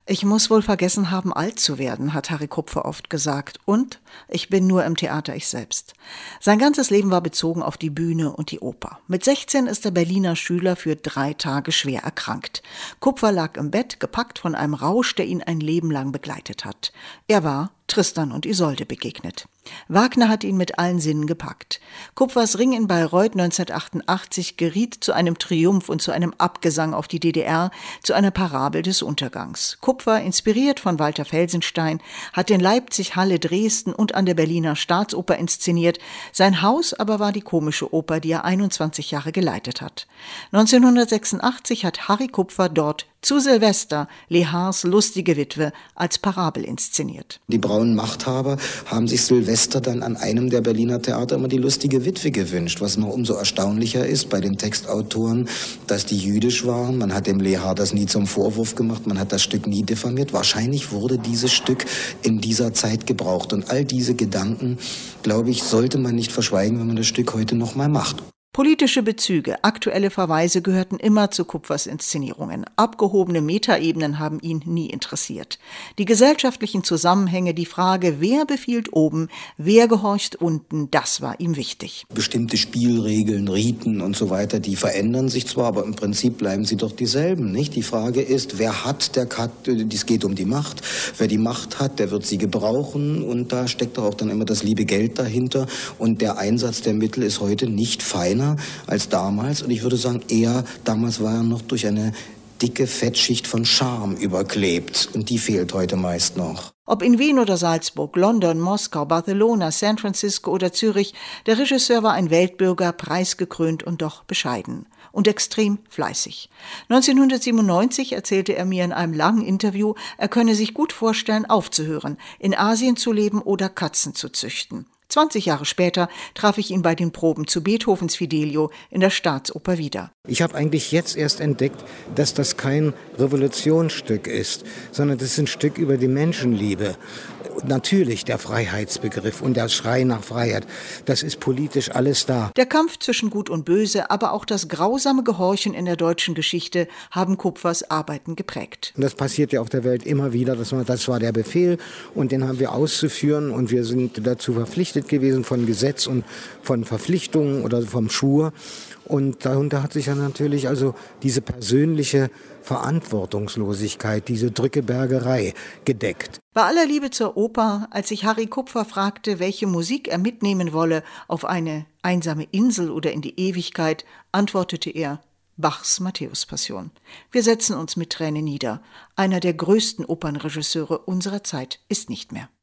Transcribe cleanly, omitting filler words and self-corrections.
Ich muss wohl vergessen haben, alt zu werden, hat Harry Kupfer oft gesagt. Und ich bin nur im Theater ich selbst. Sein ganzes Leben war bezogen auf die Bühne und die Oper. Mit 16 ist der Berliner Schüler für 3 Tage schwer erkrankt. Kupfer lag im Bett, gepackt von einem Rausch, der ihn ein Leben lang begleitet hat. Er war Tristan und Isolde begegnet. Wagner hat ihn mit allen Sinnen gepackt. Kupfers Ring in Bayreuth 1988 geriet zu einem Triumph und zu einem Abgesang auf die DDR, zu einer Parabel des Untergangs. Kupfer, inspiriert von Walter Felsenstein, hat in Leipzig, Halle, Dresden und an der Berliner Staatsoper inszeniert. Sein Haus aber war die Komische Oper, die er 21 Jahre geleitet hat. 1986 hat Harry Kupfer dort zu Silvester Lehars Lustige Witwe als Parabel inszeniert. Die braunen Machthaber haben sich Silvester dann an einem der Berliner Theater immer die Lustige Witwe gewünscht, was noch umso erstaunlicher ist bei den Textautoren, dass die jüdisch waren. Man hat dem Lehar das nie zum Vorwurf gemacht, man hat das Stück nie diffamiert. Wahrscheinlich wurde dieses Stück in dieser Zeit gebraucht. Und all diese Gedanken, glaube ich, sollte man nicht verschweigen, wenn man das Stück heute noch mal macht. Politische Bezüge, aktuelle Verweise gehörten immer zu Kupfers Inszenierungen. Abgehobene Metaebenen haben ihn nie interessiert. Die gesellschaftlichen Zusammenhänge, die Frage, wer befiehlt oben, wer gehorcht unten, das war ihm wichtig. Bestimmte Spielregeln, Riten und so weiter, die verändern sich zwar, aber im Prinzip bleiben sie doch dieselben, nicht? Die Frage ist, wer hat, es geht um die Macht. Wer die Macht hat, der wird sie gebrauchen und da steckt doch auch dann immer das liebe Geld dahinter und der Einsatz der Mittel ist heute nicht feiner als damals. Und ich würde sagen, damals war er noch durch eine dicke Fettschicht von Charme überklebt. Und die fehlt heute meist noch. Ob in Wien oder Salzburg, London, Moskau, Barcelona, San Francisco oder Zürich, der Regisseur war ein Weltbürger, preisgekrönt und doch bescheiden. Und extrem fleißig. 1997 erzählte er mir in einem langen Interview, er könne sich gut vorstellen, aufzuhören, in Asien zu leben oder Katzen zu züchten. 20 Jahre später traf ich ihn bei den Proben zu Beethovens Fidelio in der Staatsoper wieder. Ich habe eigentlich jetzt erst entdeckt, dass das kein Revolutionsstück ist, sondern das ist ein Stück über die Menschenliebe. Natürlich der Freiheitsbegriff und der Schrei nach Freiheit, das ist politisch alles da. Der Kampf zwischen Gut und Böse, aber auch das grausame Gehorchen in der deutschen Geschichte haben Kupfers Arbeiten geprägt. Und das passiert ja auf der Welt immer wieder, das war der Befehl und den haben wir auszuführen und wir sind dazu verpflichtet gewesen von Gesetz und von Verpflichtungen oder vom Schwur. Und darunter hat sich ja natürlich also diese persönliche Verantwortungslosigkeit, diese Drückebergerei gedeckt. Bei aller Liebe zur Oper, als sich Harry Kupfer fragte, welche Musik er mitnehmen wolle, auf eine einsame Insel oder in die Ewigkeit, antwortete er, Bachs Matthäus-Passion. Wir setzen uns mit Tränen nieder. Einer der größten Opernregisseure unserer Zeit ist nicht mehr.